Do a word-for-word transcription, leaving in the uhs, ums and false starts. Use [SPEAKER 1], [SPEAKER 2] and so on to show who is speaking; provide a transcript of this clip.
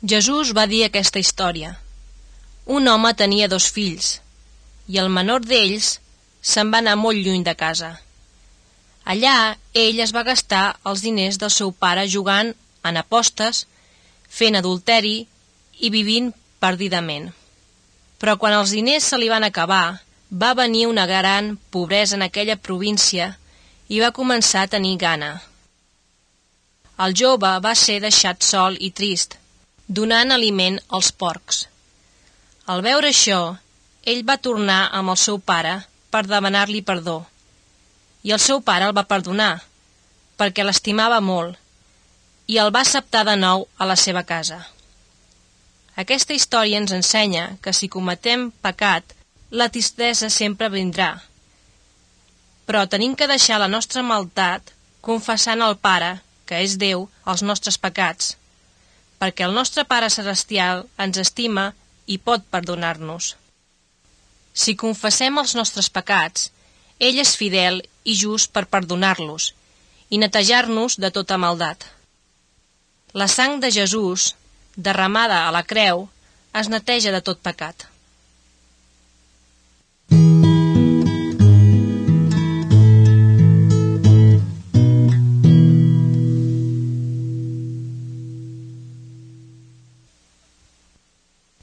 [SPEAKER 1] Jesús va dir aquesta història. Un home tenia dos fills, i el menor d'ells se'n va anar molt lluny de casa. Allà ell es va gastar els diners del seu pare jugant en apostes, fent adulteri i vivint perdidament. Però quan els diners se li van acabar, va venir una gran pobresa en aquella província i va començar a tenir gana. El jove va ser deixat sol i trist, donant aliment als porcs. Al veure això, ell va tornar amb el seu pare per demanar-li perdó. I el seu pare el va perdonar, perquè l'estimava molt, i el va acceptar de nou a la seva casa. Aquesta història ens ensenya que si cometem pecat, la tristesa sempre vindrà. Però tenim que deixar la nostra maldat confessant al Pare, que és Déu, els nostres pecats, perquè el nostre Pare Celestial ens estima i pot perdonar-nos. Si confessem els nostres pecats, ell és fidel i just per perdonar-los i netejar-nos de tota maldat. La sang de Jesús, derramada a la creu, es neteja de tot pecat.